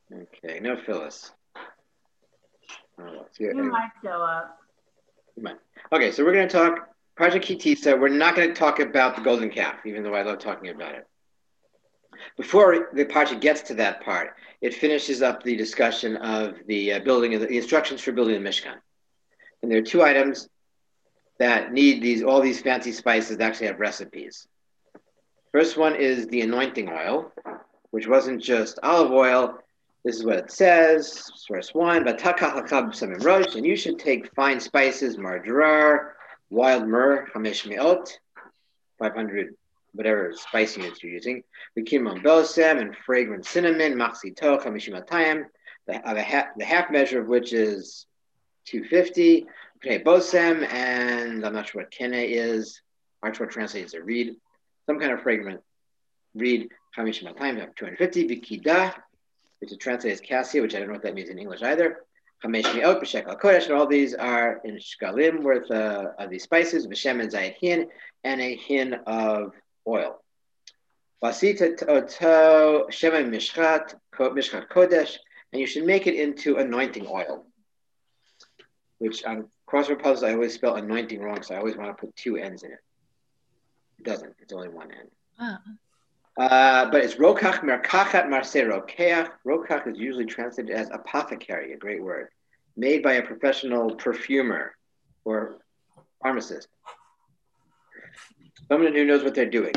Okay, no Phyllis. Oh, You might show up. come on. Okay, so we're going to talk Project Kitisa. We're not going to talk about the golden calf, even though I love talking about it. Before the project gets to that part, it finishes up the discussion of the building of the instructions for building the Mishkan. And there are two items that need all these fancy spices that actually have recipes. First one is the anointing oil, which wasn't just olive oil. This is what it says, verse 1, and you should take fine spices, marjoram, wild myrrh, hamesh me'ot, 500, whatever spice units you're using, Bikimon bosem, and fragrant cinnamon, maxito, hamishimatayim, the half measure of which is 250, okay, bosem, and I'm not sure what kene is. Archwell translates a reed, some kind of fragrant reed, hamishimatayim, 250, bikida, which is translated as cassia, which I don't know what that means in English either. Chamesh mi'ot b'shekel kodesh, and all these are in shkalim worth of these spices, v'shem and zayit hin, and a hin of oil. Vasita oto shemen mishchat kodesh, and you should make it into anointing oil, which on crossword puzzles I always spell anointing wrong, so I always want to put two N's in it. It doesn't, it's only one N. Wow. But it's rokach merkachat marse rokeach. Rokach is usually translated as apothecary, a great word, made by a professional perfumer or pharmacist, someone who knows what they're doing.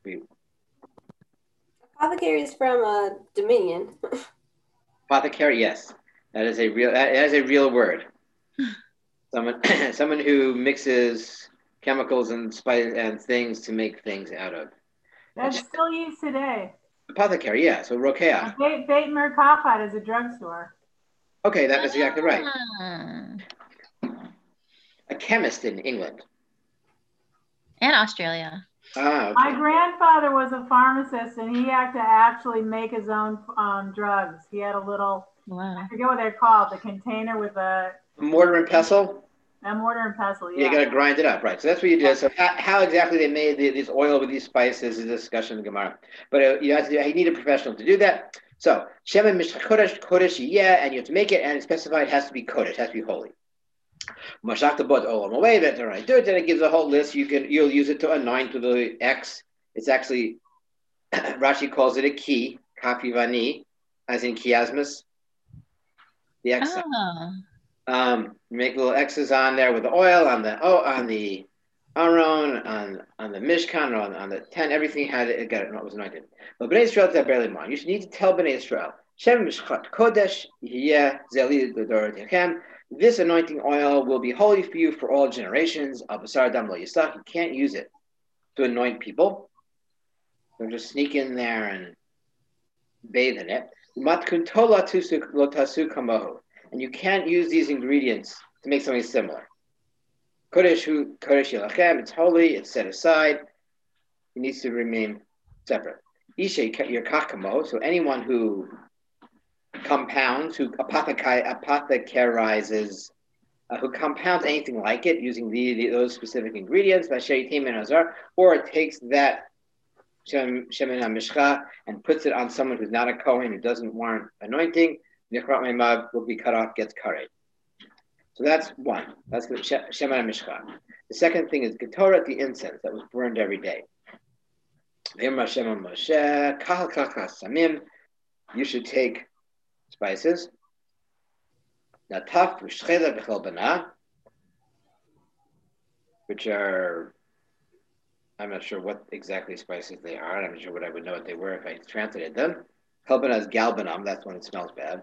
Apothecary is from Dominion. Apothecary, yes, that is a real word. Someone who mixes chemicals and spice and things to make things out of. That's still used today. Apothecary, yeah. So rokeach. Beit Merkachat is a drugstore. Okay, that is exactly right. Ah. A chemist in England. And Australia. Ah, okay. My grandfather was a pharmacist, and he had to actually make his own drugs. He had a little, Wow. I forget what they're called, the container with a Mortar and pestle. A mortar and pestle, yeah. You got to grind it up, right? So that's what you do. So how exactly they made this oil with these spices is a discussion in the Gemara. But you need a professional to do that. So shemen mishcha kodesh, yeah, and you have to make it, and it's specified it has to be kodesh, it has to be holy. Mashachta bot olam away. That's all right. Do it, then it gives a whole list. You'll use it to anoint with the X. It's actually Rashi calls it a key, kapivani, as in chiasmus. The X. Oh. Make little X's on there with the oil on the Aron, on the Mishkan, on the tent. Everything had it. It was anointed. But Bnei Israel barely mind. You need to tell Bnei Israel, Shem Mishchat Kodesh Yeh Zeli L'Dorotechem. This anointing oil will be holy for you for all generations. Al Basar Dam Lo Yisach. You can't use it to anoint people. Don't just sneak in there and bathe in it. Matkun Tola Tusuk Lotasu Kamohu. And you can't use these ingredients to make something similar. Kodesh Yelachem, it's holy, it's set aside, it needs to remain separate. Ishe Yerkachamo, so anyone who compounds, who apothecarizes, who compounds anything like it using those specific ingredients, or it takes that Shemen HaMishcha and puts it on someone who's not a Kohen, who doesn't warrant anointing, Nichrat Meimag will be cut off, gets karet. So that's one. That's the Shemen HaMishcha. The second thing is Ketoret, the incense that was burned every day. You should take spices. Which are, I'm not sure what exactly spices they are. I'm not sure what I would know what they were if I translated them. Helbana is galbanum. That's when it smells bad.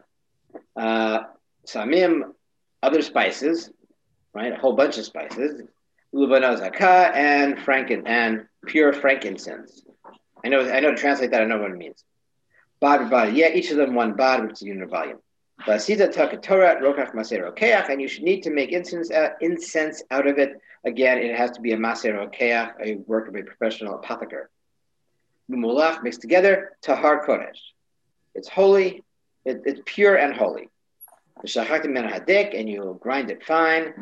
Samim, other spices, right? A whole bunch of spices. Lubana zaka and pure frankincense. I know to translate that. I know what it means. Bad, yeah, each of them one bad, which is a unit of volume. Basita Torah rokach maser rokeach, and you should need to make incense out of it. Again, it has to be a maser rokeach, a work of a professional apothecary. Mumulach mixed together, tahar kodesh. It's holy, it's pure and holy. And you'll grind it fine.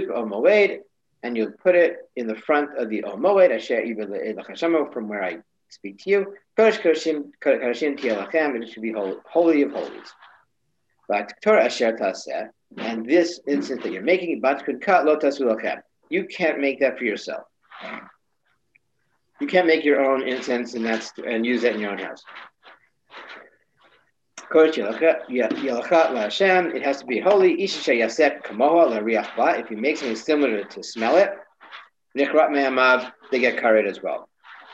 And you'll put it in the front of the Omoed, from where I speak to you. Kodesh Kodeshim Tielachem, and it should be holy of holies. But Torah Asher Taseh, and this instance that you're making, Bat Kudkat Lo Tasu Lachem. You can't make that for yourself. You can't make your own incense and use that in your own house. It has to be holy. If you make something similar to smell it, they get carried as well.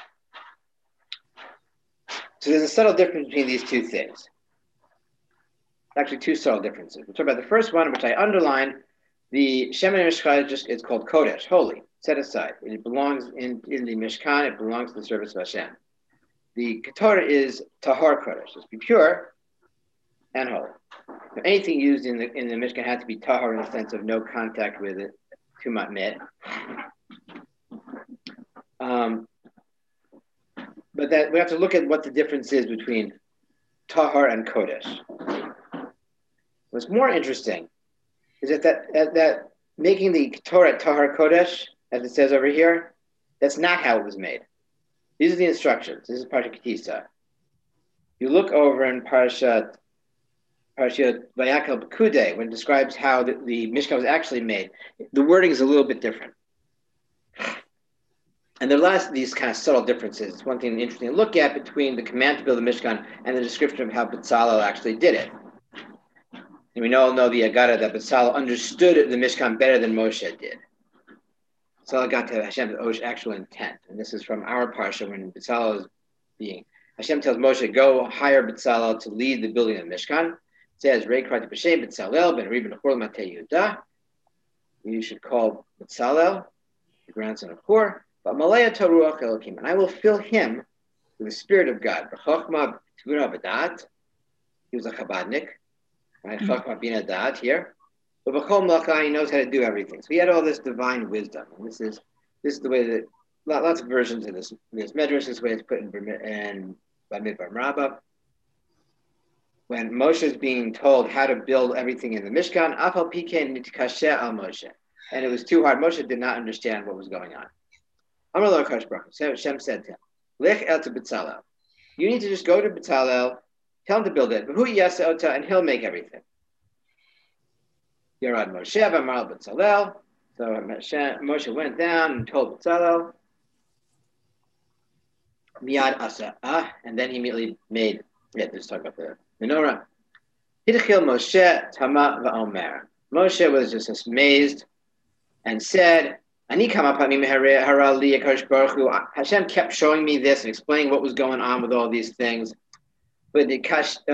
So there's a subtle difference between these two things. Actually, two subtle differences. We'll talk about the first one, which I underlined. The Shemen Mishkan is called Kodesh, holy, set aside. It belongs in the Mishkan. It belongs to the service of Hashem. The Ketorah is Tahar Kodesh. It's be pure and holy. So anything used in the Mishkan had to be Tahar in the sense of no contact with it, Tumat Met. But that we have to look at what the difference is between Tahar and Kodesh. What's more interesting is that making the Torah Tahar Kodesh, as it says over here, that's not how it was made. These are the instructions. This is Parshat Ki Tisa. You look over in Parshat Vayakhel Pekudei, when it describes how the Mishkan was actually made, the wording is a little bit different. And there are lots of these kind of subtle differences. It's one thing interesting to look at between the command to build the Mishkan and the description of how Bezalel actually did it. And we all know the Agada that Bezalel understood the Mishkan better than Moshe did. Bezalel got to Hashem's actual intent. And this is from our Parsha when Bezalel is being. Hashem tells Moshe, go hire Bezalel to lead the building of the Mishkan. It says, Rei Krati B'Shem Bezalel ben Reuben Hur Matei Yehuda. You should call Bezalel, the grandson of Hur, but Malaya Taruach Elokim, and I will fill him with the Spirit of God. B'Chochma T'vuna B'dat. He was a Chabadnik. Right? Chochma Bina Dat here. But B'chol Melachah, he knows how to do everything. So he had all this divine wisdom. And this is the way that lots of versions of this medrash. This way it's put in Bamidbar Rabbah. When Moshe is being told how to build everything in the Mishkan, Afal Pikein Nitkasheh al Moshe, and it was too hard. Moshe did not understand what was going on. Amar Lo Kadosh Baruch Hu, Hashem said to him, Lech el to Bezalel. You need to just go to Bezalel, tell him to build it, but who yasa ota, and he'll make everything. Yarad Moshe v'amar Bezalel. So Moshe went down and told Bezalel. Miyad asa, and then he immediately made. Let's talk about the menorah. Hidchil Moshe tama va'omer. Moshe was just amazed and said, Hashem kept showing me this and explaining what was going on with all these things. And it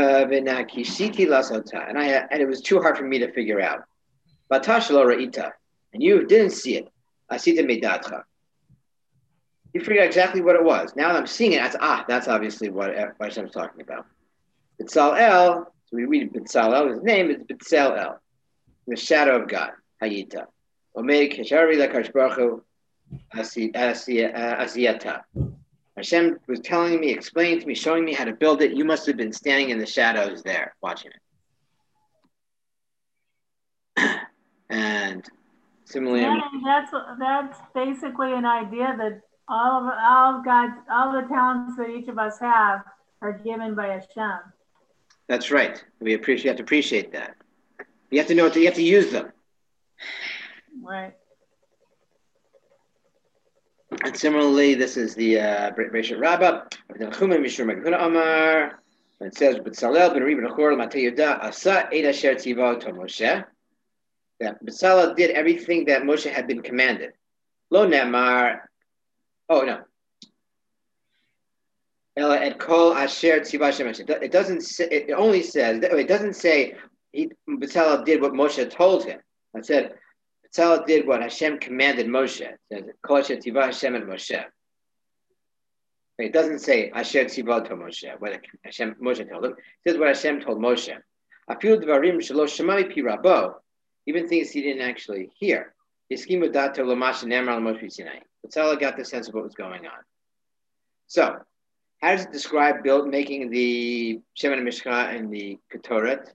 was too hard for me to figure out. And you didn't see it. You figured out exactly what it was. Now that I'm seeing it, that's obviously what Hashem's talking about. B'Tzalel, so we read B'Tzalel, his name is B'Tzalel, the shadow of God, Hayita. Hashem was telling me, explaining to me, showing me how to build it. You must have been standing in the shadows there, watching it. And similarly, that's basically an idea that all the talents that each of us have are given by Hashem. That's right. You have to appreciate that. You have to know you have to use them. Right. And similarly, this is the Bereshit Rabbah. It says, "B'Tzalel ben Reuben Hur Matei Yehuda asa et asher tziva to Moshe." That B'Tzalel did everything that Moshe had been commanded. Lo ne'amar. Oh no. Ela et kol asher tziva Hashem. It doesn't say. It only says. It doesn't say B'Tzalel did what Moshe told him. It said B'Tzalel did what Hashem commanded Moshe. It says, Kol asher tiva Hashem et Moshe. It doesn't say Asher tiva to Moshe, what Moshe told him. It says what Hashem told Moshe. Afilu dvarim shelo shemai pi rabo, even things he didn't actually hear. Yiskimu dato lo masha nemar l'Moshe Sinai. B'Tzalel got the sense of what was going on. So, how does it describe making the Shemen Mishkan and the Ketoret?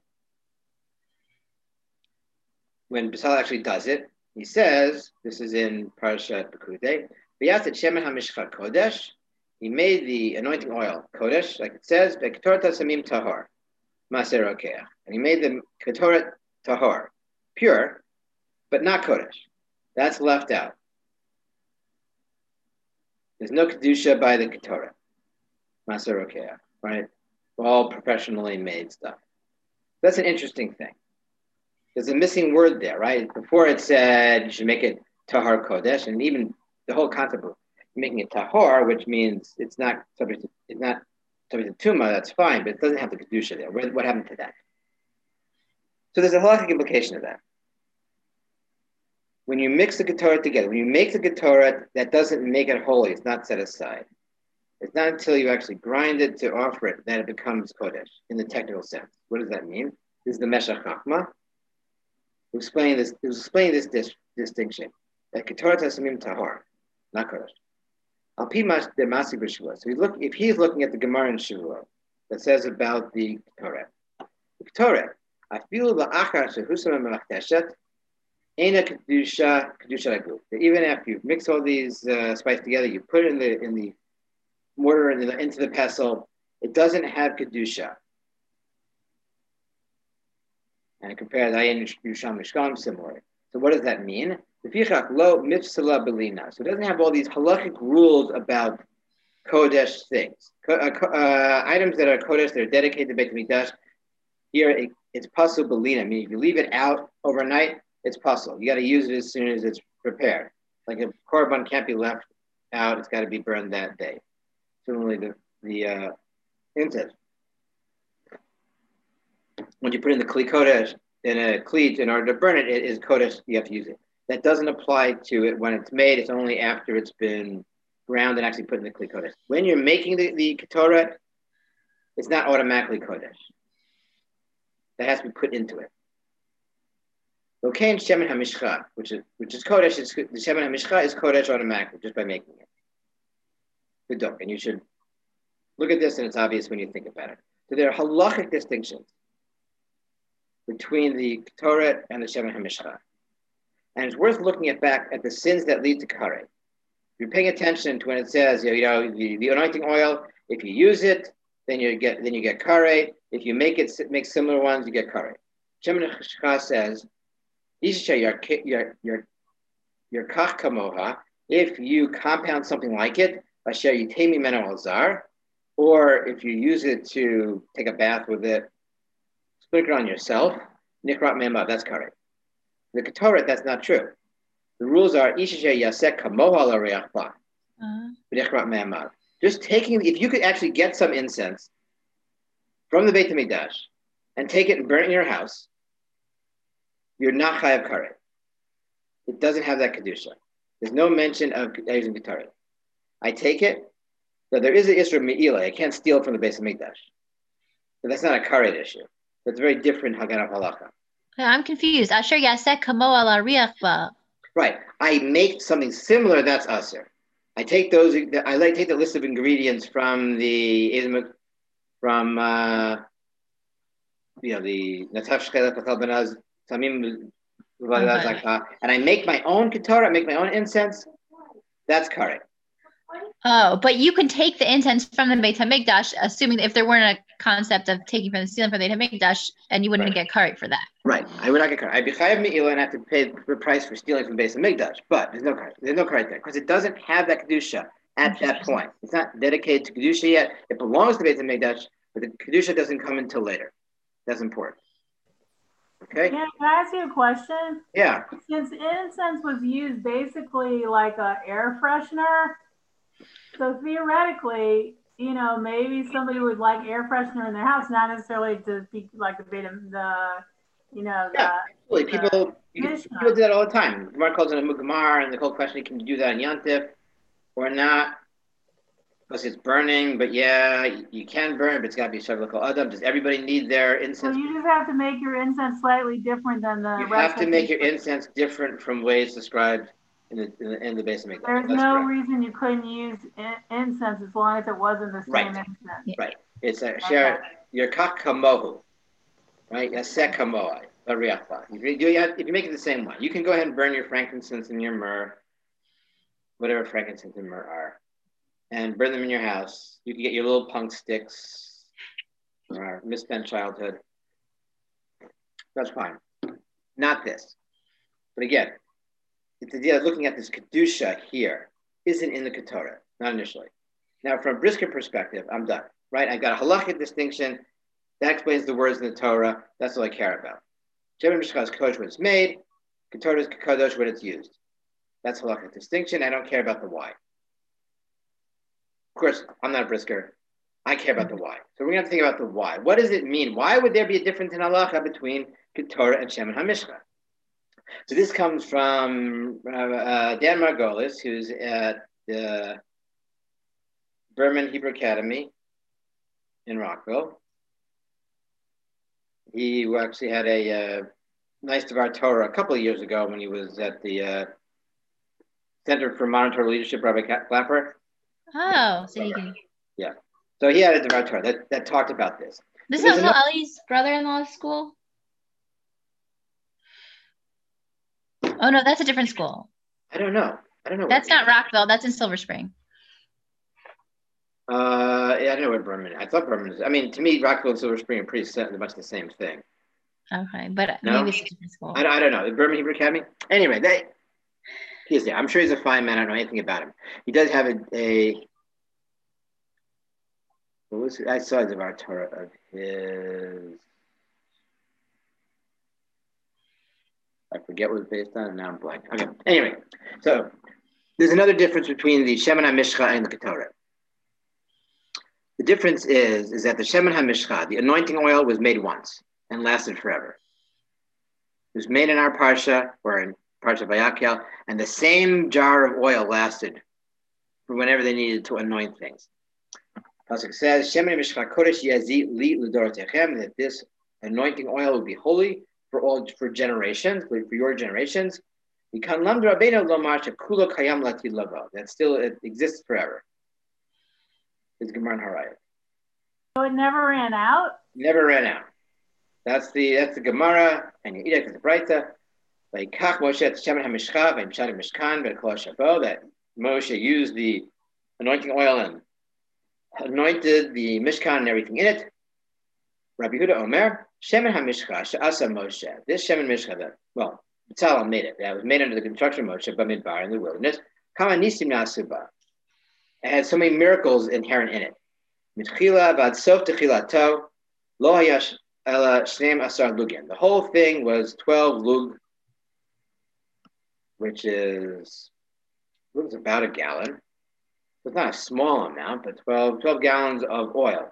When B'Tzalel actually does it, he says, this is in Parashat Pekudei, V'yaseh Shemen HaMishcha Kodesh, He made the anointing oil kodesh, like it says, Ketoret Samim Tahor, Maser Rokeach. And he made the Ketoret Tahor, pure, but not kodesh. That's left out. There's no kedusha by the Ketoret, Maser Rokeach, right? All professionally made stuff. That's an interesting thing. There's a missing word there, right? Before it said you should make it tahar kodesh, and even the whole concept of making it tahor, which means it's not subject to tuma. That's fine, but it doesn't have the kedusha there. What happened to that? So there's a halakhic implication of that. When you mix the Ketoret together, when you make the Ketoret, that doesn't make it holy. It's not set aside. It's not until you actually grind it to offer it that it becomes kodesh in the technical sense. What does that mean? This is the Meshach Chachma. Who's explaining this distinction that Ketoret Hasamim Tahor, not kodesh. Al pi the Masi b'Shavua. So if he's looking at the Gemara in Shavua that says about the Ketoret, the Ketoret, I feel the achar shehusam melachdeshet. Ena kedusha laguf. Even after you mix all these spices together, you put it in the mortar into the pestle, it doesn't have kedusha. And it compares ayin yusham mishkam similarly. So what does that mean? The fichach lo mifsala belina. So it doesn't have all these halachic rules about kodesh things. Items that are kodesh, that are dedicated to Beit Mikdash. Here it's pasul belina. I mean, if you leave it out overnight, it's pasul. You got to use it as soon as it's prepared. Like a korban can't be left out; it's got to be burned that day. Similarly, the incense. When you put in the kli kodesh in a kli, in order to burn it, it is kodesh. You have to use it. That doesn't apply to it when it's made. It's only after it's been ground and actually put in the kli kodesh. When you're making the ketoret, it's not automatically kodesh. That has to be put into it. Lokain shemen hamishcha, which is kodesh. The shemen hamishcha is kodesh automatically just by making it. Good, and you should look at this, and it's obvious when you think about it. So there are halachic distinctions between the Ketoret and the Shemen HaMishcha. And it's worth looking back at the sins that lead to Kareh. If you're paying attention to when it says, the anointing oil, if you use it, then you get Kareh. If you make similar ones, you get Kareh. Shemen HaMishcha says, your kach kamoha, if you compound something like it, asher yitei mimeno alzar, or if you use it to take a bath with it, sprinkle it on yourself, nikrat mema, that's Kareh. The Ketoret, that's not true. The rules are ishishe yasek kamoha l'reach ba, nikrat mema. Just taking, if you could actually get some incense from the Beit HaMikdash and take it and burn it in your house, you're not chayav Kareh. It doesn't have that kedusha. There's no mention of using Ketoret. I take it. So there is an issue of me'ilah. I can't steal from the Beis HaMikdash. But that's not a karet issue. That's very different Haganah Halacha. I'm confused. Asher yasek kamo ala riach ba. Right. I make something similar. That's aser. I take those. I take the list of ingredients from the Nataf Shchelet B'chal Benaz Tamim Zakha, and I make my own Ketorah. I make my own incense. That's karet. Oh, but you can take the incense from the Beit HaMikdash, assuming if there weren't a concept of taking from the stealing from the Beit HaMikdash, and you wouldn't get karet for that. Right. I would not get karet. I'd be chayav me'ilah and have to pay the price for stealing from the Beit HaMikdash. But there's no karet. There's no karet there because it doesn't have that kedusha at that point. It's not dedicated to kedusha yet. It belongs to the Beit HaMikdash, but the kedusha doesn't come until later. That's important. Okay. Can I ask you a question? Yeah. Since incense was used basically like an air freshener. So theoretically, maybe somebody would like air freshener in their house, not necessarily to be like Absolutely. People do that all the time. Gemara calls it a mugamar, and the whole question: can you do that in Yantif or not? Because it's burning, but yeah, you can burn, but it's got to be Shavla Adam. Does everybody need their incense? So you just have to make your incense slightly different than the. You have to make your incense different from ways described in the Beis HaMikdash. There's no reason you couldn't use incense as long as it wasn't the same incense. Right. It's a share your kach kamohu, right? Yasek kamoai, ariachba. If you make it the same one, you can go ahead and burn your frankincense and your myrrh, whatever frankincense and myrrh are. and burn them in your house. You can get your little punk sticks from our misspent childhood. That's fine. Not this. But again, it's the idea of looking at this Kedusha here isn't in the Ketorah, not initially. Now, from a Brisker perspective, I'm done, right? I got a halachic distinction. That explains the words in the Torah. That's all I care about. Shemen Mishcha is Kodesh when it's made. Ketorah is Kadosh when it's used. That's halachic distinction. I don't care about the why. Of course, I'm not a Brisker. I care about the why. So we're going to have to think about the why. What does it mean? Why would there be a difference in halacha between Ketorah and Shemen HaMishcha? So this comes from Dan Margolis, who's at the Berman Hebrew Academy in Rockville. He actually had a nice Devar Torah a couple of years ago when he was at the Center for Modern Torah Leadership, Rabbi Clapper. Oh, so you can. Yeah. So he had a Devar Torah that talked about this. This So is also Ellie's brother-in-law's school? Oh, no, that's a different school. I don't know. That's not Rockville. That's in Silver Spring. Yeah, I don't know what Berman is. I thought Berman is. I mean, to me, Rockville and Silver Spring are pretty much the same thing. Okay, but No? maybe it's a different school. I don't know. The Berman Hebrew Academy? Anyway, he's there. I'm sure he's a fine man. I don't know anything about him. He does have I saw the Devar Torah of his. I forget what it's based on, and now I'm blank. Okay. Anyway, so there's another difference between the Shemen HaMishcha and the Ketorah. The difference is that the Shemen HaMishcha, the anointing oil, was made once and lasted forever. It was made in our Parsha, or in Parsha Vayakhel, and the same jar of oil lasted for whenever they needed to anoint things. Pasuk says, Shemen HaMishcha Kodesh Yazi Li L'Dorotechem, that this anointing oil will be holy for generations, for your generations. That still it exists forever. It's Gemara in Harayot. So it never ran out? Never ran out. That's the Gemara, and you eat it because the Braita. That Moshe used the anointing oil and anointed the Mishkan and everything in it. Rabbi Yehuda Omer, Shemen HaMishcha she'asa Moshe. This Shemen Mishcha that, B'tzalel made it. That was made under the construction of Moshe, Bamidbar, in the wilderness. Kama nisim na'asuba. It had so many miracles inherent in it. Mitchila v'ad sof techilato lo hayash ela shneim asar lugin. The whole thing was 12 lug, which is about a gallon. So it's not a small amount, but 12 gallons of oil.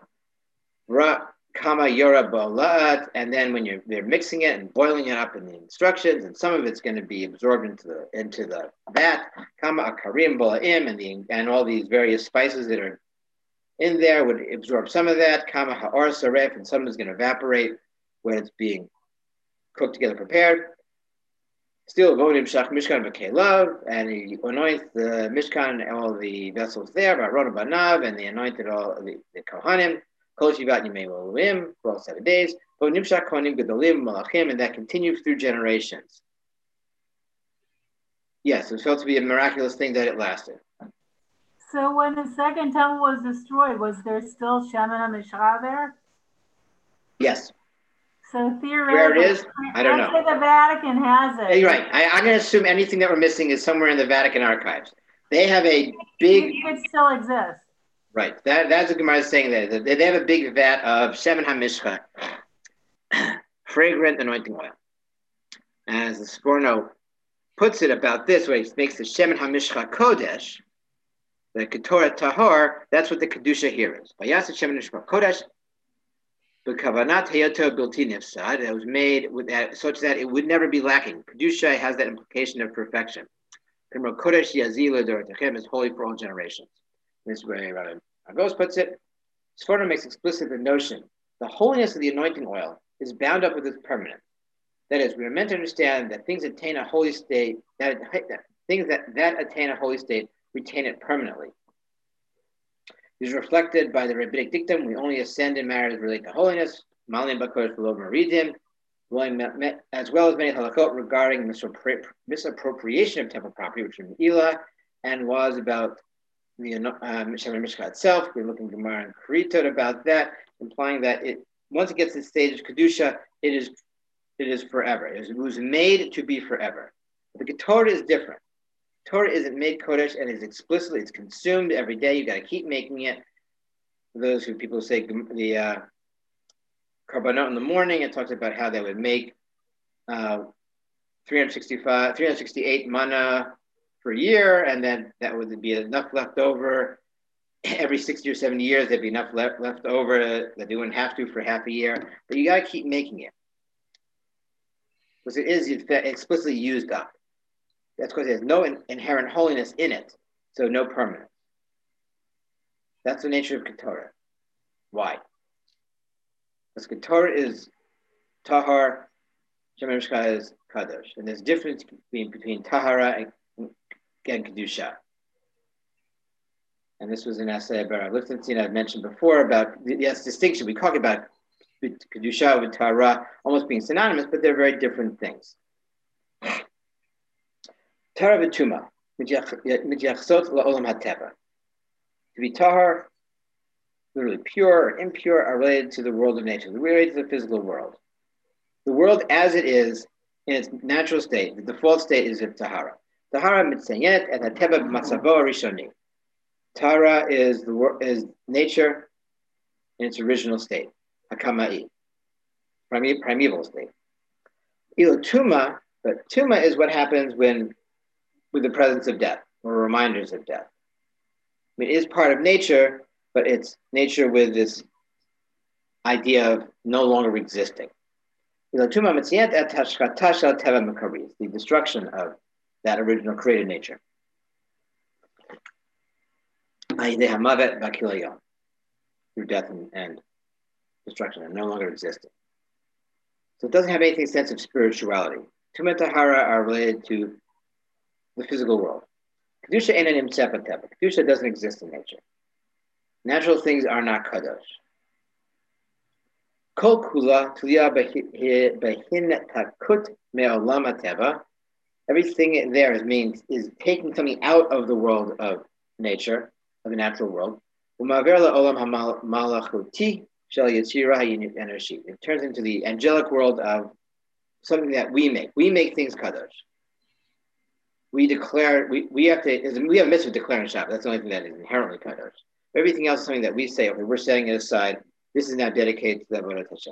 Kama yora bolat, and then when they're mixing it and boiling it up in the instructions, and some of it's going to be absorbed into the vat. Kama akarim bolaim, and all these various spices that are in there would absorb some of that. Kama ha'or saref, and some is going to evaporate when it's being cooked together, prepared. Still, vodim shach mishkan v'kelav, and he anoints the mishkan and all the vessels there. Ba'aron banav, and they anointed all the kohanim. Kol shivat yimei elohim for all 7 days. But nimshak kohanim gedolim malachim, and that continues through generations. Yes, it was felt to be a miraculous thing that it lasted. So when the second temple was destroyed, was there still Shemen HaMishcha there? Yes. So theoretically, where it is, I don't know. Let's say the Vatican has it. Yeah, you're right. I'm going to assume anything that we're missing is somewhere in the Vatican archives. They have a big. It still exists. Right. That's what Gemara is saying there. They have a big vat of Shemen HaMishcha, fragrant anointing oil. As the Sforno puts it about this way, it makes the Shemen HaMishcha Kodesh, the Ketorah Tahor, that's what the Kedusha here is. Vayasa Shemen HaMishcha Kodesh, B'kavanat Hayoto Bilti Nifsad, that was made with that, such that it would never be lacking. Kedusha has that implication of perfection. Kodesh Yazil Dorotechem is holy for all generations. This way, Rabbi Agos puts it. Sforno makes explicit the notion the holiness of the anointing oil is bound up with its permanence. That is, we are meant to understand that things attain a holy state, that things that attain a holy state retain it permanently. It is reflected by the rabbinic dictum: we only ascend in matters related to holiness, Malim Bakosh below Meridim, as well as many halachot regarding misappropriation of temple property, which is Elah, and was about Shemer Mishka itself. We're looking at Gemara and Karitot about that, implying that once it gets to the stage of Kedusha, it is forever. It was made to be forever. But the Torah is different. Torah isn't made Kodesh and is explicitly, it's consumed every day. You got to keep making it. For those who people say the Karbanot in the morning, it talks about how they would make 368 mana per year, and then that would be enough left over. Every 60 or 70 years, there'd be enough left over that they wouldn't have to for half a year. But you got to keep making it. Because it is explicitly used up. That's because there's no inherent holiness in it, so no permanence. That's the nature of Ketorah. Why? Because Ketorah is Tahar, Shemer Mishka is Kadosh. And there's a difference between Tahara and Kedusha. And this was an essay by Rav Lichtenstein I've mentioned before about this distinction. We talk about Kedusha with Tahara almost being synonymous, but they're very different things. Tahara v'tuma, midyachsot la'olam hateva. To be tahar, literally pure or impure, are related to the world of nature. They're related to the physical world. The world as it is, in its natural state, the default state is of tahara. Tahara mitzayet et hateva b'matzavo rishoni. Tahara is nature in its original state, hakama'i, primeval state. Tuma, but tuma is what happens with the presence of death, or reminders of death. I mean, it is part of nature, but it's nature with this idea of no longer existing. The destruction of that original created nature. Through death and destruction, and no longer existing. So it doesn't have any sense of spirituality. Tuma Tahara are related to the physical world. Kedusha enanim tzefateva. Kedusha doesn't exist in nature. Natural things are not kadosh. Kol kula tulia behin takut me'olam hateva. Everything there is taking something out of the world of nature, of the natural world. Umaver la'olam hamalachuti shel yitzira ha'yinit energy. It turns into the angelic world of something that we make. We make things kadosh. We declare, we have a mitzvah declaring Shabbat. That's the only thing that is inherently kadosh. Everything else is something that we say, okay, we're setting it aside. This is now dedicated to the Avodat Hashem.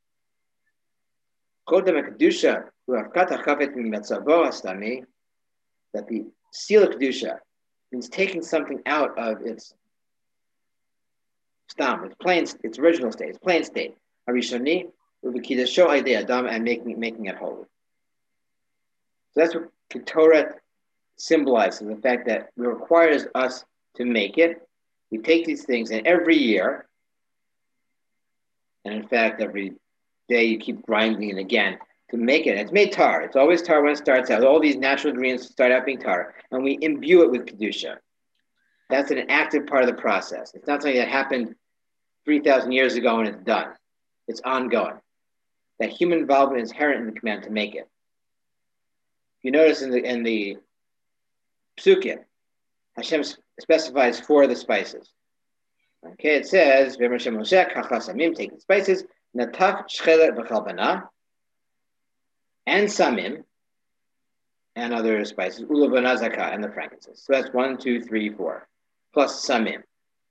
That the seal of Kedusha means taking something out of its stam, its original state, its plain state. Harishoni, and making it holy. So that's what Ketorah symbolizes, the fact that it requires us to make it. We take these things, and every year, and in fact, every day you keep grinding it again to make it. It's made tar. It's always tar when it starts out. All these natural ingredients start out being tar, and we imbue it with Kedusha. That's an active part of the process. It's not something that happened 3,000 years ago and it's done. It's ongoing. That human involvement is inherent in the command to make it. You notice in the Psukim, Hashem specifies 4 of the spices. Okay, it says, take the spices, nataf shchelet v'chalbana, and samim, and other spices, ulavana zakah, and the frankincense. So that's 1, 2, 3, 4, plus samim.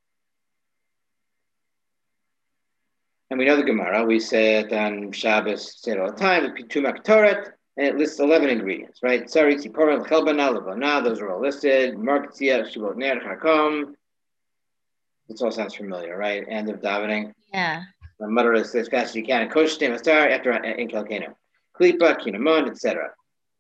And we know the Gemara. We say it on Shabbos, say it all the time, Tumak Toret, and it lists 11 ingredients, right? Tsari, Tzipora, Chelbana, Levana, those are all listed. Marktzia, Shuvot Ner, Chakom. This all sounds familiar, right? End of davening. Yeah. The mother is as fast as you can. Kosh Temastar after in Kelkeno. Klipa, Kinamon, etc.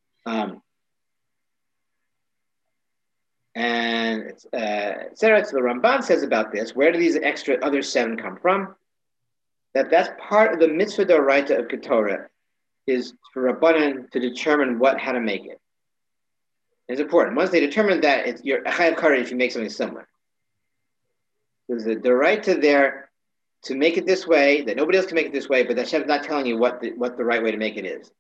And it's, etc. So the Ramban says about this, where do these extra other 7 come from? That's part of the mitzvah d'oraita of Ketorah, is for Rabbanan to determine how to make it. It's important. Once they determine that, it's your achayav kari if you make something similar. There's a d'oraita there to make it this way, that nobody else can make it this way, but Hashem's not telling you what the right way to make it is.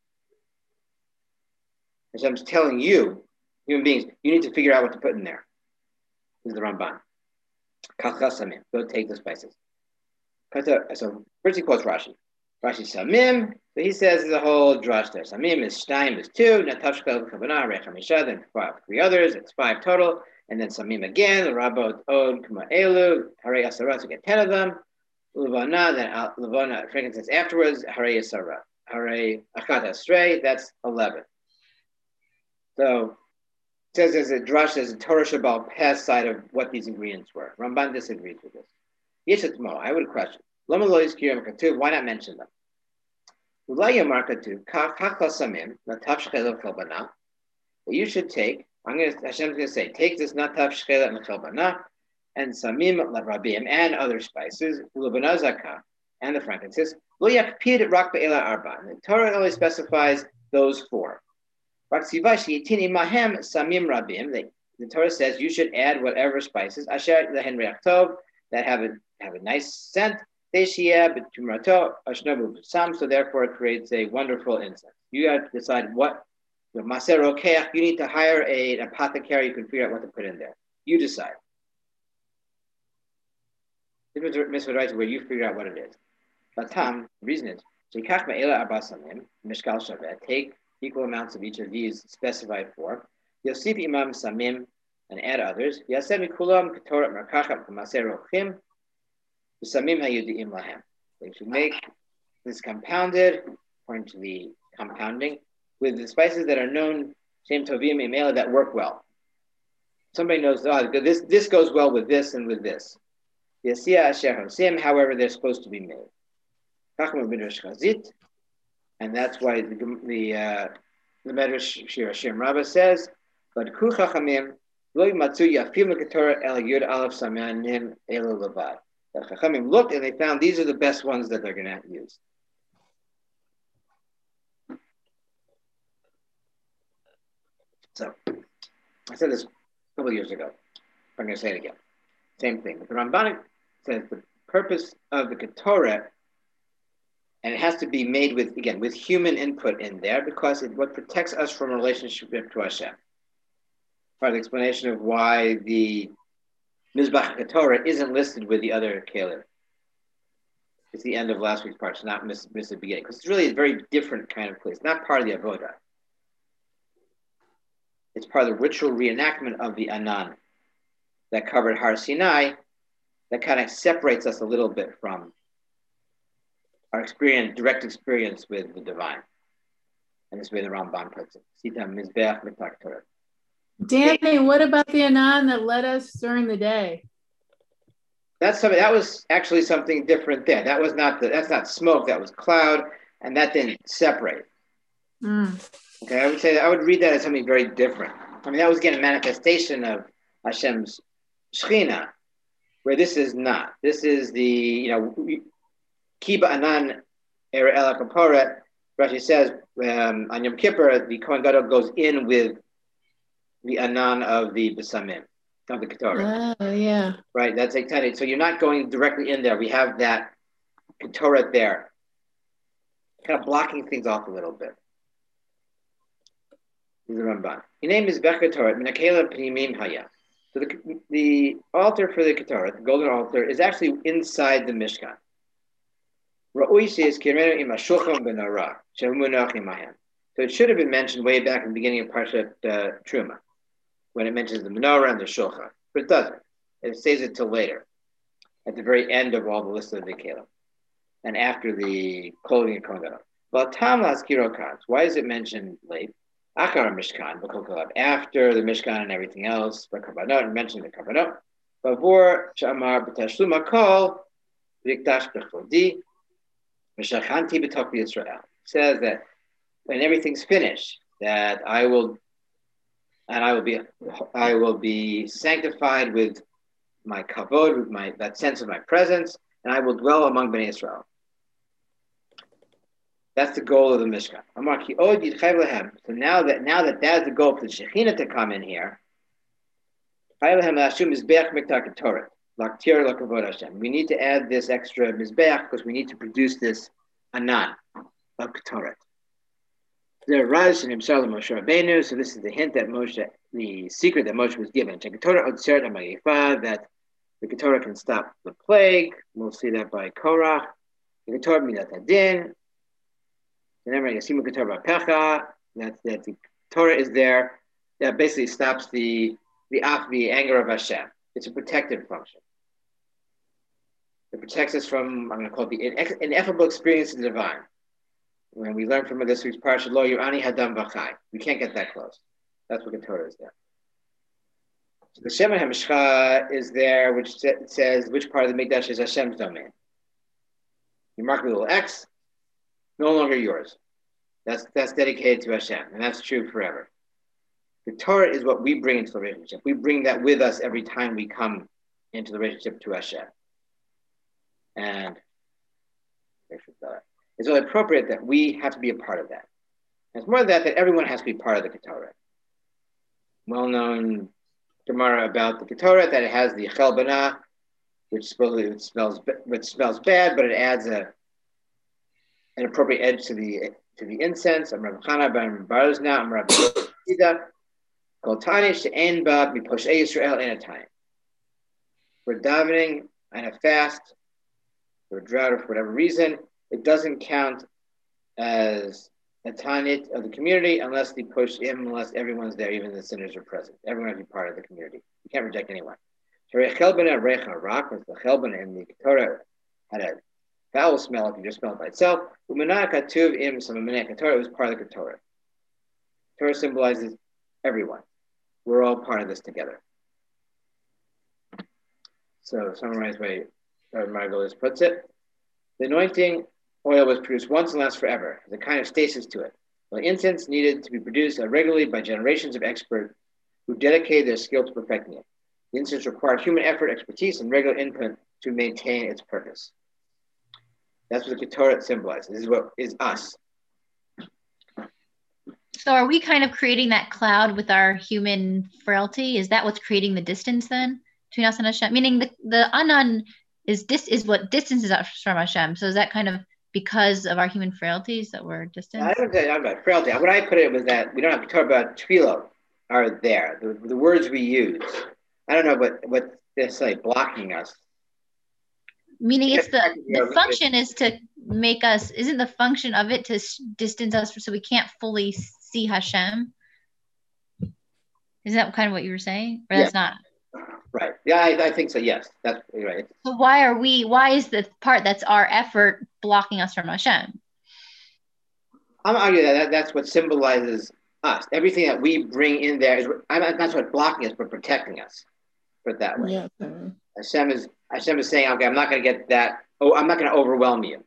Hashem's telling you, human beings, you need to figure out what to put in there. is the Ramban. Samim. Go take the spices. So first he quotes Rashi. Rashi Samim. So he says there's a whole drush there. Samim is Shtaim is 2. Natavshkel Chavana Rechamisha. Then 3 others. It's 5 total. And then Samim again. Rabot Od Kuma Elu. Hare Asara. So get 10 of them. Levana. Then Levana frankincense afterwards. Hare Asara. Hare Achat Asrei. That's 11. So it says there's a drush, there's a Torah Shabbal Pes side of what these ingredients were. Ramban disagrees with this. Yeshatmo, I would question. Lama lo yizkirim katuv, why not mention them? Ulay yamar katuv, kach samim, natav shchelet chelbana. You should take, Hashem's going to say, take this natav shchelet chelbana, and samim rabim, and other spices, ulubana zakah, and the frankincense. Lo yakpid rak be'ela arba. The Torah only specifies those 4. The Torah says you should add whatever spices that have a nice scent. So therefore it creates a wonderful incense. You have to decide what you need to hire an apothecary who can figure out what to put in there. You decide. This is Mitzvah right where you figure out what it is. The reason is take equal amounts of each of these specified 4. Yosif imam samim and add others. Yasem kulam ketorat markachat k'maser rochim. Samim hayudiim lahem. They should make this compounded, according to the compounding, with the spices that are known shem tovim imela that work well. Somebody knows, this goes well with this and with this. Yasiya asher hasim, however they're supposed to be made. Kachma b'midrash chazit. And that's why the Medrash Shir Hashem Rabbah says, "But Ku Chachamim lo yimatzu yafim l'ketorah el yud aleph samanim elu levad." The Chachamim looked and they found these are the best ones that they're going to use. So I said this a couple of years ago. I'm going to say it again. Same thing. But the Ramban says the purpose of the Ketorah, and it has to be made with human input in there because it's what protects us from a relationship to Hashem. Part of the explanation of why the Mizbach Ketorah isn't listed with the other Kelim. It's the end of last week's part, so not miss the beginning. Because it's really a very different kind of place. Not part of the Avodah. It's part of the ritual reenactment of the Anan that covered Har Sinai that kind of separates us a little bit from our direct experience with the divine. And this is where the Ramban puts it. Sita Mizbeach Mitak Torah. Danny, what about the Anan that led us during the day? That was actually something different there. That's not smoke, that was cloud, and that didn't separate. Okay, I would read that as something very different. I mean, that was again a manifestation of Hashem's Shechina, where this is not. This is the, Kiba Anan Era Ela Kaporet. Rashi says on Yom Kippur, the Kohen Gadol goes in with the Anan of the Besamim, of the Ketorah. Oh, yeah. Right, that's exciting. So you're not going directly in there. We have that Ketorah there, kind of blocking things off a little bit. This is the Ramban. Your name is Bech Ketorah, Minakela Pnimim Haya. So the altar for the Ketorah, the golden altar, is actually inside the Mishkan. So it should have been mentioned way back in the beginning of Parshat Truma, when it mentions the menorah and the shulchan, but it doesn't. It says it till later, at the very end of all the list of the kelim, and after the clothing of Kohen Gadol. Well, Tam Laskirokat. Why is it mentioned late? Achar Mishkan, after the Mishkan and everything else. B'kavanot, and mentioning the kavanot. Bavur Shamar B'Tashlum Hakol Vikdash B'Chodi Mishachanti B'Tok Yisrael. Says that when everything's finished, that I will be sanctified with my kavod, with that sense of my presence, and I will dwell among Bnei Israel. That's the goal of the Mishkan. So now that that's the goal for the Shekhinah to come in here, we need to add this extra Mizbeach because we need to produce this Anan of Ketoret. The Raz and Moshe Rabbeinu. So this is the hint that Moshe, the secret that Moshe was given. That the Ketorah can stop the plague. We'll see that by Korach. The Ketorah Midat Hadin. Remember, Yasimu Ketorah Pecha. That the Torah is there. That basically stops the anger of Hashem. It's a protective function. It protects us from, I'm going to call it the ineffable experience of the divine. When we learn from this week's parsha, Lo Yirani Hadam V'chai. We can't get that close. That's what the Torah is there. So the Shem HaMishcha is there, which says which part of the Mikdash is Hashem's domain. You mark a little X, no longer yours. That's dedicated to Hashem, and that's true forever. The Torah is what we bring into the relationship. We bring that with us every time we come into the relationship to Hashem. And it's really appropriate that we have to be a part of that. And it's more than that everyone has to be part of the Ketorah. Well-known Gemara about the Ketorah, that it has the Chelbana, which supposedly smells bad, but it adds an appropriate edge to the incense. I'm Rabbi Chana ben Barzna, I'm Rabbi Sida. Kol Tani she'en ba miposhei Yisrael en atayim. We're davening and a fast, or a drought, or for whatever reason, it doesn't count as a tanit of the community unless unless everyone's there, even the sinners are present. Everyone has to be part of the community. You can't reject anyone. The Chelbana and the Ketorah had a foul smell if you just smell it by itself. It was part of the Ketorah. Torah symbolizes everyone. We're all part of this together. So, summarize way Margolis puts it. The anointing oil was produced once and lasts forever, as a kind of stasis to it. While incense needed to be produced regularly by generations of experts who dedicated their skill to perfecting it. The incense required human effort, expertise, and regular input to maintain its purpose. That's what the Ketorah symbolizes. This is what is us. So are we kind of creating that cloud with our human frailty? Is that what's creating the distance then between us and Hashem? Meaning the Anan is what distances us from Hashem. So is that kind of because of our human frailties that we're distant? I don't know about frailty. What I put it was that we don't have to talk about tefillah are there. The words we use. I don't know what this like blocking us. Meaning it's the function is to make us, isn't the function of it to distance us so we can't fully see Hashem? Isn't that kind of what you were saying? Or that's not? Right. Yeah, I think so. Yes, that's right. So why is the part that's our effort blocking us from Hashem? I'm arguing that's what symbolizes us. Everything that we bring in there is that's what blocking us, but protecting us. Put it that way. Yeah. Hashem is saying, okay, I'm not going to get that. Oh, I'm not going to overwhelm you.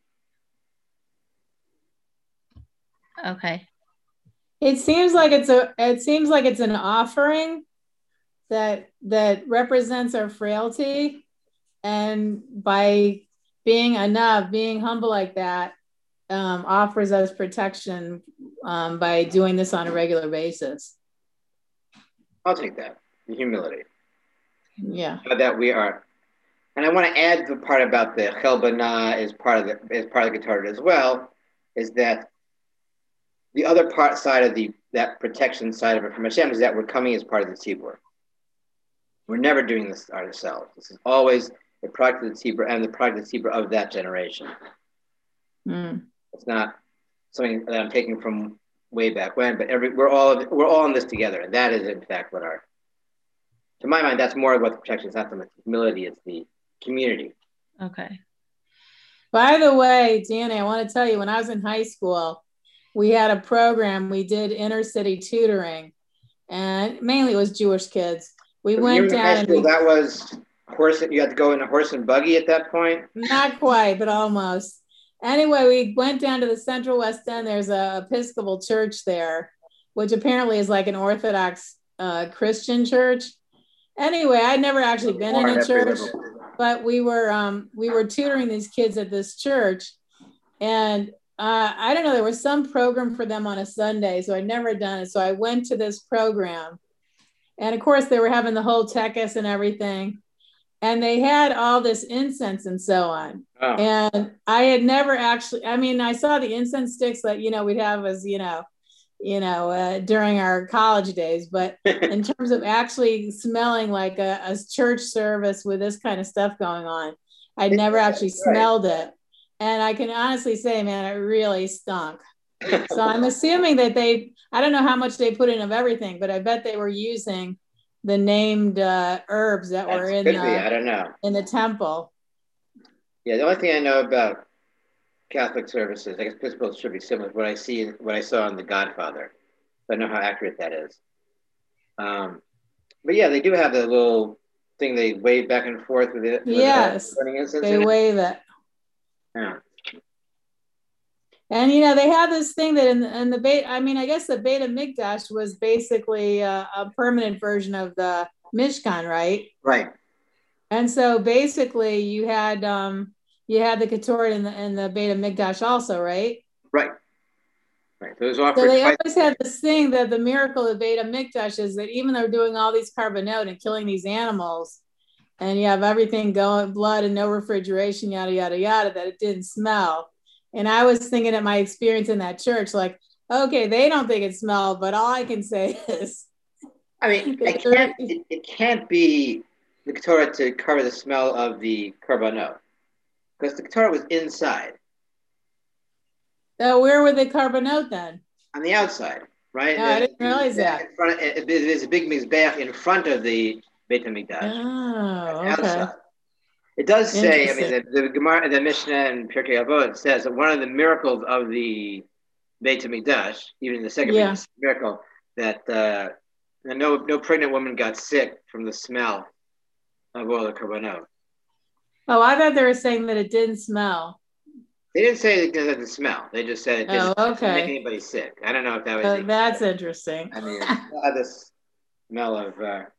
Okay. It seems like it's an offering that represents our frailty, and by being enough, being humble like that, offers us protection by doing this on a regular basis. I'll take that. The humility. Yeah. That we are. And I want to add the part about the Chelbana as part of the Ketorah as well, is that the other side of that protection side of it from Hashem is that we're coming as part of the Tzibur. We're never doing this ourselves. This is always the product of the Tzibur and the product of the Tzibur of that generation. It's not something that I'm taking from way back when, but we're all in this together, and that is in fact what to my mind, that's more of what the protection is. Not so much humility; it's the community. Okay. By the way, Danny, I want to tell you, when I was in high school, we had a program. We did inner city tutoring, and mainly it was Jewish kids. We went down. High school, that was horse. You had to go in a horse and buggy at that point. Not quite, but almost. Anyway, we went down to the Central West End. There's a Episcopal church there, which apparently is like an Orthodox Christian church. Anyway, I'd never actually been in a church, but we were tutoring these kids at this church, and I don't know, there was some program for them on a Sunday, so I'd never done it. So I went to this program, and of course they were having the whole tekes and everything, and they had all this incense and so on. Oh. And I had never actually, I mean, I saw the incense sticks that, we'd have as, during our college days. But in terms of actually smelling like a church service with this kind of stuff going on, I'd never actually smelled it. And I can honestly say, man, it really stunk. So I'm assuming that I don't know how much they put in of everything, but I bet they were using the named herbs that were in I don't know. in the temple. Yeah, the only thing I know about Catholic services, I guess Episcopal should be similar to what I saw in The Godfather. I don't know how accurate that is. But yeah, they do have the little thing they wave back and forth with it. Yes, they wave it. Yeah. And they have this thing that in the Beit, I guess the Beit HaMikdash was basically a permanent version of the Mishkan, right? Right. And so basically you had the Ketoret in the Beit HaMikdash also, right? Right. Right. So they always had this thing that the miracle of Beit HaMikdash is that even though they're doing all these carbonot and killing these animals, and you have everything going, blood and no refrigeration, yada, yada, yada, that it didn't smell. And I was thinking at my experience in that church, like, okay, they don't think it smelled, but all I can say is. It can't be the Ketoret to cover the smell of the carbonot, because the Ketoret was inside. Where were the carbonot then? On the outside, right? No, I didn't realize that. There's a big mizbeach in front of the Beit HaMikdash. Oh, okay. Outside. It does say, the Gemara, the Mishnah and Pirkei Avot says that one of the miracles of the Beit HaMikdash, even the second miracle, that no pregnant woman got sick from the smell of oil of carbonot. Oh, I thought they were saying that it didn't smell. They didn't say it doesn't smell. They just said it didn't make anybody sick. I don't know if that was. That's interesting. It had this smell of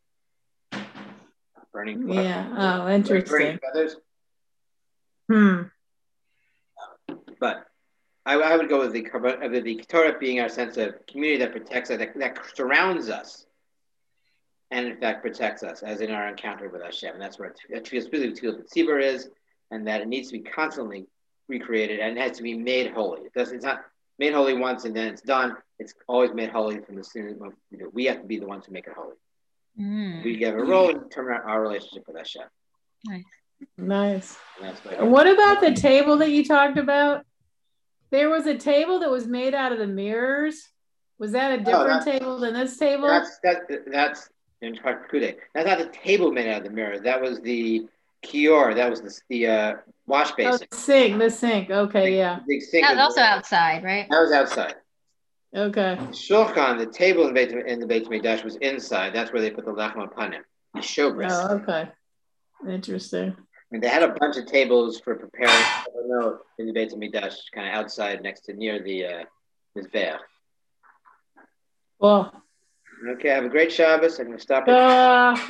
burning. Yeah. Oh, interesting. Burning feathers. But I would go with the Ketoret being our sense of community that protects us, that surrounds us, and in fact protects us, as in our encounter with Hashem. And that's where Tefillah Tzibur is, and that it needs to be constantly recreated, and it has to be made holy. It's not made holy once and then it's done. It's always made holy from the sin. We have to be the ones who make it holy. We have a role in terms of our relationship with Hashem. Nice. What about the table that you talked about? There was a table that was made out of the mirrors. Was that a different table than this table? That's in Kude. That's not the table made out of the mirror. That was the kior. That was the wash basin. Oh, the sink. Okay, yeah. Big sink. That was also outside, right? That was outside. Okay. The shulchan, the table in the Beit HaMikdash, was inside. That's where they put the lechem panim, the showbread. Oh, okay. Interesting. And they had a bunch of tables for preparing in the Beit HaMikdash, kind of outside, near the mizbeach. Well. Okay, have a great Shabbos. I'm going to stop it.